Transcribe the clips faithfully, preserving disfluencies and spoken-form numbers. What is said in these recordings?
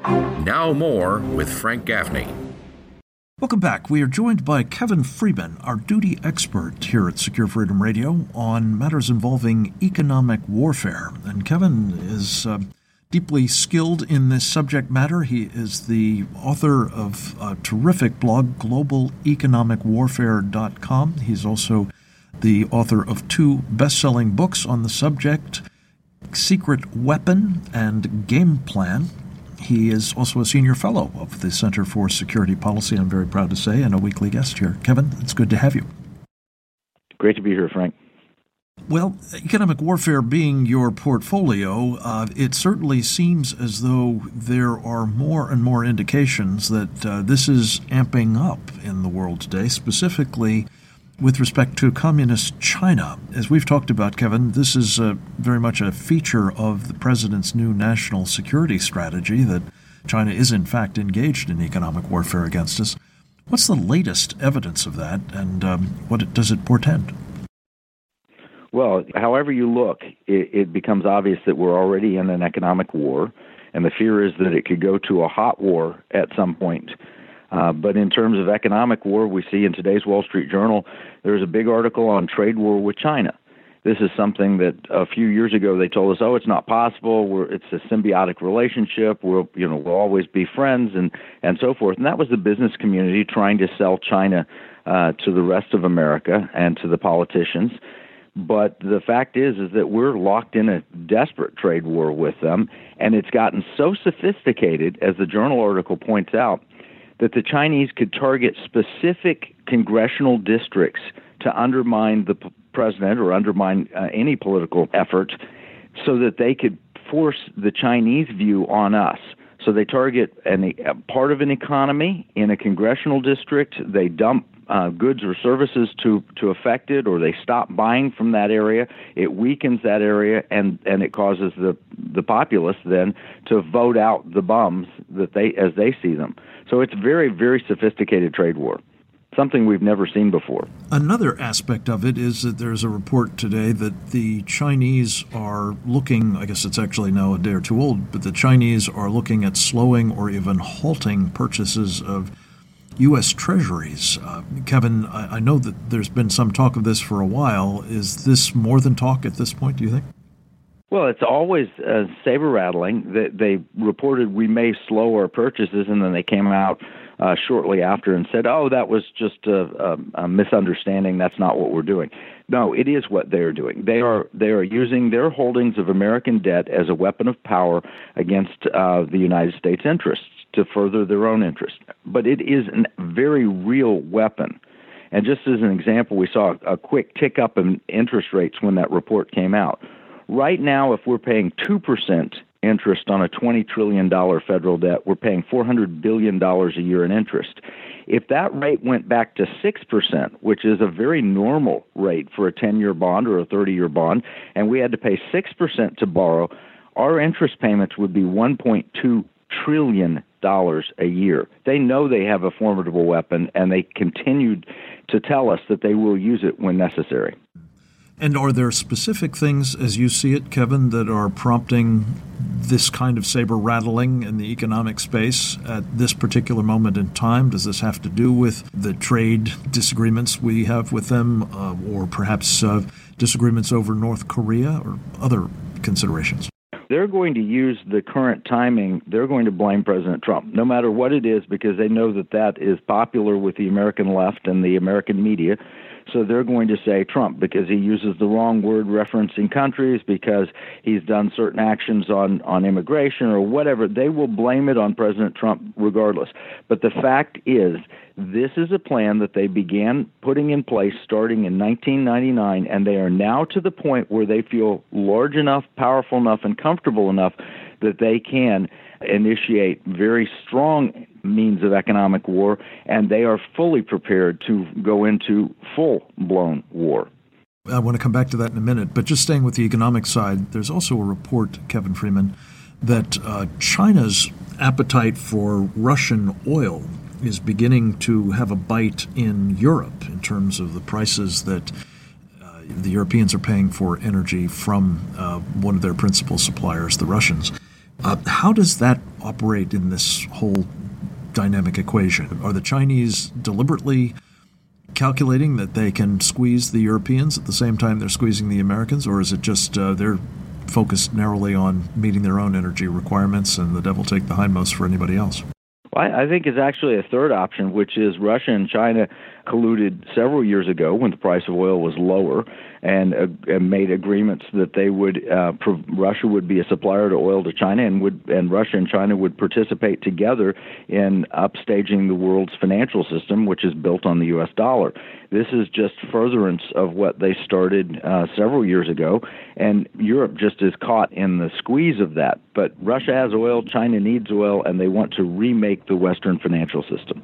Now more with Frank Gaffney. Welcome back. We are joined by Kevin Freeman, our duty expert here at Secure Freedom Radio on matters involving economic warfare. And Kevin is uh, deeply skilled in this subject matter. He is the author of a terrific blog, global economic warfare dot com. He's also the author of two best-selling books on the subject, Secret Weapon and Game Plan. He is also a senior fellow of the Center for Security Policy, I'm very proud to say, and a weekly guest here. Kevin, it's good to have you. Great to be here, Frank. Well, economic warfare being your portfolio, uh, it certainly seems as though there are more and more indications that uh, this is amping up in the world today, specifically with respect to communist China. As we've talked about, Kevin, this is uh, very much a feature of the president's new national security strategy, that China is in fact engaged in economic warfare against us. What's the latest evidence of that, and um, what it, does it portend? Well, however you look, it, it becomes obvious that we're already in an economic war, and the fear is that it could go to a hot war at some point. Uh, but in terms of economic war, we see in today's Wall Street Journal, there's a big article on trade war with China. This is something that a few years ago they told us, oh, it's not possible. We're, it's a symbiotic relationship. We'll, you know, we'll always be friends, and, and so forth. And that was the business community trying to sell China uh, to the rest of America and to the politicians. But the fact is, is that we're locked in a desperate trade war with them, and it's gotten so sophisticated, as the Journal article points out, that the Chinese could target specific congressional districts to undermine the p- president or undermine uh, any political effort so that they could force the Chinese view on us. So they target an, a part of an economy in a congressional district. They dump uh, goods or services to, to affect it, or they stop buying from that area. It weakens that area, and, and it causes the, the populace then to vote out the bums that they as they see them. So it's very, very sophisticated trade war, something we've never seen before. Another aspect of it is that there's a report today that the Chinese are looking, I guess it's actually now a day or two old, but the Chinese are looking at slowing or even halting purchases of U S Treasuries. Uh, Kevin, I, I know that there's been some talk of this for a while. Is this more than talk at this point, do you think? Well, it's always uh, saber-rattling. They, they reported we may slow our purchases, and then they came out uh, shortly after and said, oh, that was just a, a, a misunderstanding. That's not what we're doing. No, it is what they are doing. They are they are using their holdings of American debt as a weapon of power against uh, the United States interests to further their own interests. But it is a very real weapon. And just as an example, we saw a quick tick up in interest rates when that report came out. Right now, if we're paying two percent interest on a twenty trillion dollars federal debt, we're paying four hundred billion dollars a year in interest. If that rate went back to six percent, which is a very normal rate for a ten-year bond or a thirty-year bond, and we had to pay six percent to borrow, our interest payments would be one point two trillion dollars a year. They know they have a formidable weapon, and they continued to tell us that they will use it when necessary. And are there specific things, as you see it, Kevin, that are prompting this kind of saber-rattling in the economic space at this particular moment in time? Does this have to do with the trade disagreements we have with them, uh, or perhaps uh, disagreements over North Korea, or other considerations? They're going to use the current timing. They're going to blame President Trump, no matter what it is, because they know that that is popular with the American left and the American media. So they're going to say Trump because he uses the wrong word referencing countries, because he's done certain actions on, on immigration or whatever. They will blame it on President Trump regardless. But the fact is, this is a plan that they began putting in place starting in nineteen ninety-nine, and they are now to the point where they feel large enough, powerful enough, and comfortable enough that they can initiate very strong means of economic war, and they are fully prepared to go into full-blown war. I want to come back to that in a minute, but just staying with the economic side, there's also a report, Kevin Freeman, that uh, China's appetite for Russian oil is beginning to have a bite in Europe in terms of the prices that uh, the Europeans are paying for energy from uh, one of their principal suppliers, the Russians. Uh, how does that operate in this whole dynamic equation? Are the Chinese deliberately calculating that they can squeeze the Europeans at the same time they're squeezing the Americans, or is it just uh, they're focused narrowly on meeting their own energy requirements and the devil take the hindmost for anybody else? Well, I think it's actually a third option, which is Russia and China colluded several years ago when the price of oil was lower and, uh, and made agreements that they would uh, pro- Russia would be a supplier to oil to China, and would and Russia and China would participate together in upstaging the world's financial system, which is built on the U S dollar. This is just furtherance of what they started uh, several years ago, and Europe just is caught in the squeeze of that. But Russia has oil, China needs oil, and they want to remake the Western financial system.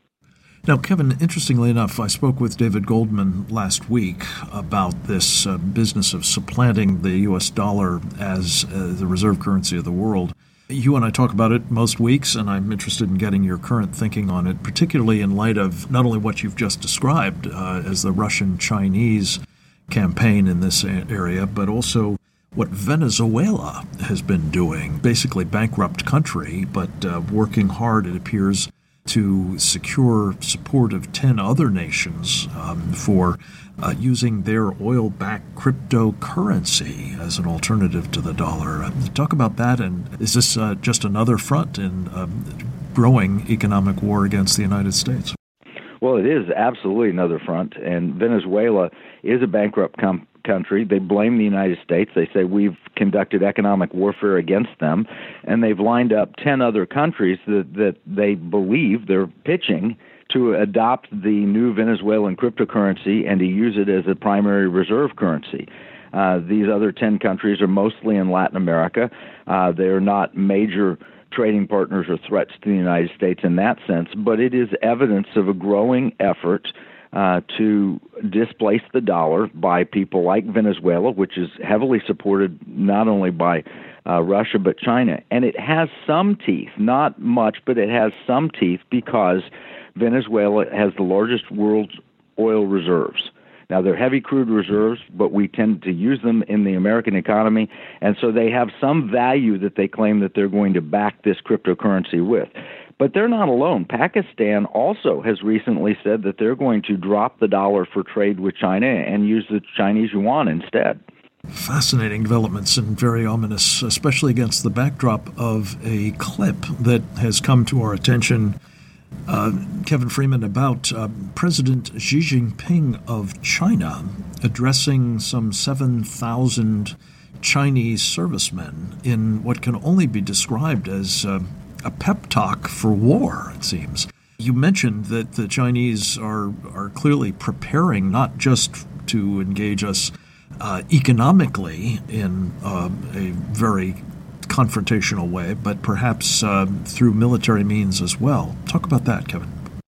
Now, Kevin, interestingly enough, I spoke with David Goldman last week about this uh, business of supplanting the U S dollar as uh, the reserve currency of the world. You and I talk about it most weeks, and I'm interested in getting your current thinking on it, particularly in light of not only what you've just described uh, as the Russian-Chinese campaign in this area, but also what Venezuela has been doing, basically bankrupt country, but uh, working hard, it appears, to secure support of ten other nations um, for uh, using their oil-backed cryptocurrency as an alternative to the dollar. Uh, talk about that, and is this uh, just another front in um, growing economic war against the United States? Well, it is absolutely another front, and Venezuela is a bankrupt com- country. They blame the United States. They say we've conducted economic warfare against them, and they've lined up ten other countries that, that they believe they're pitching to adopt the new Venezuelan cryptocurrency and to use it as a primary reserve currency. Uh, these other ten countries are mostly in Latin America. Uh, they're not major trading partners or threats to the United States in that sense, but it is evidence of a growing effort uh, to displace the dollar by people like Venezuela, which is heavily supported not only by uh, Russia but China. And it has some teeth, not much, but it has some teeth because Venezuela has the largest world oil reserves. Now, they're heavy crude reserves, but we tend to use them in the American economy, and so they have some value that they claim that they're going to back this cryptocurrency with. But they're not alone. Pakistan also has recently said that they're going to drop the dollar for trade with China and use the Chinese yuan instead. Fascinating developments and very ominous, especially against the backdrop of a clip that has come to our attention, Uh, Kevin Freeman, about uh, President Xi Jinping of China addressing some seven thousand Chinese servicemen in what can only be described as uh, a pep talk for war, it seems. You mentioned that the Chinese are, are clearly preparing not just to engage us uh, economically in uh, a very confrontational way, but perhaps uh, through military means as well. Talk about that, Kevin.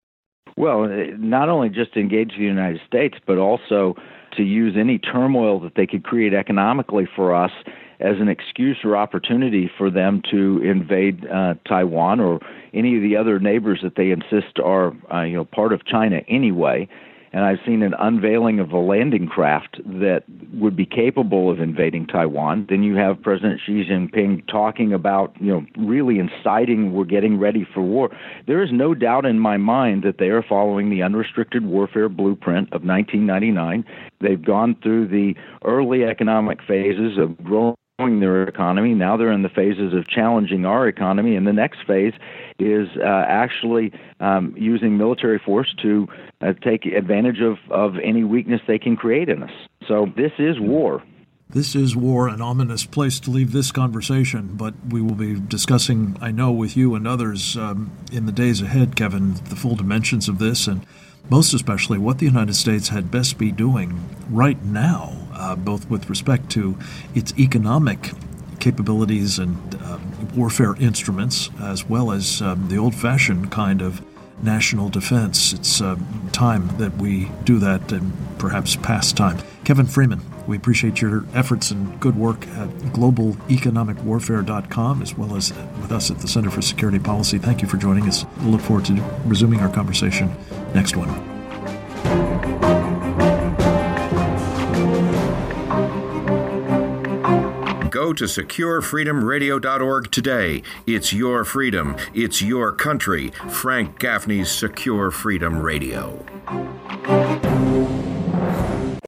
Well, not only just to engage the United States, but also to use any turmoil that they could create economically for us as an excuse or opportunity for them to invade uh, Taiwan or any of the other neighbors that they insist are uh, you know, part of China anyway. And I've seen an unveiling of a landing craft that would be capable of invading Taiwan. Then you have President Xi Jinping talking about, you know, really inciting we're getting ready for war. There is no doubt in my mind that they are following the unrestricted warfare blueprint of nineteen ninety-nine. They've gone through the early economic phases of growing their economy. Now they're in the phases of challenging our economy, and the next phase is uh, actually um, using military force to uh, take advantage of, of any weakness they can create in us. So this is war. This is war, an ominous place to leave this conversation, but we will be discussing, I know, with you and others um, in the days ahead, Kevin, the full dimensions of this, and most especially what the United States had best be doing right now, uh, both with respect to its economic capabilities and uh, warfare instruments, as well as um, the old-fashioned kind of national defense. It's uh, time that we do that, and perhaps past time. Kevin Freeman, we appreciate your efforts and good work at global economic warfare dot com, as well as with us at the Center for Security Policy. Thank you for joining us. We'll look forward to resuming our conversation next one. Go Go to secure freedom radio dot org today. It's your freedom. It's your country. Frank Gaffney's Secure Freedom Radio.